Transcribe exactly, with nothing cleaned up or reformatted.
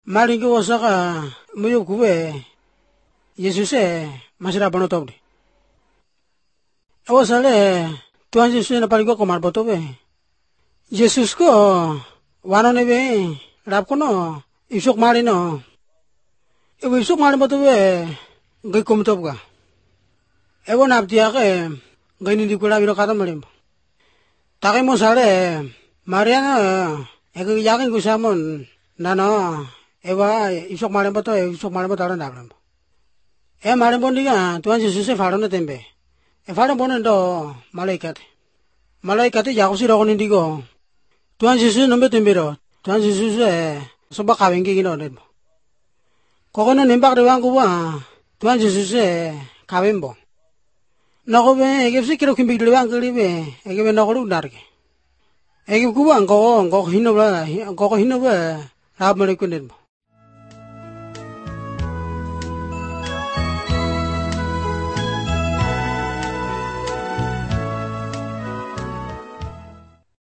Malingi wasaka muyo kuwe Yesuse masira bono tawdi. Awasale Tuhan Yesus na paligo ko marbotobe. Yesus ko wano nebe rap kono isok marino. Ewo isok marin botobe ngai komtobga. Ewo naptia ke ngai nindi kula biro kata malimbo. Take mo sale Mariana ego yakin gusamon nano ewa isok marin boto isok marin boto aran dablambo. E marin bondiga Tuhan Yesus e faro na tembe. E faro bono ndo malaikat. Malaikat ya kusi ro nindi go. Tuhan Yesus nombe tembero. Tuhan Yesus e soba kawengi gino nebo. Kokono nembak de wangu wa Tuhan Yesus e kawembo. Nakobe egepsi kiro kimbi de wangu libe egebe nakolu narke. Egep kuwa ngo ngo hino ba ngo hino ba rab male kunebo.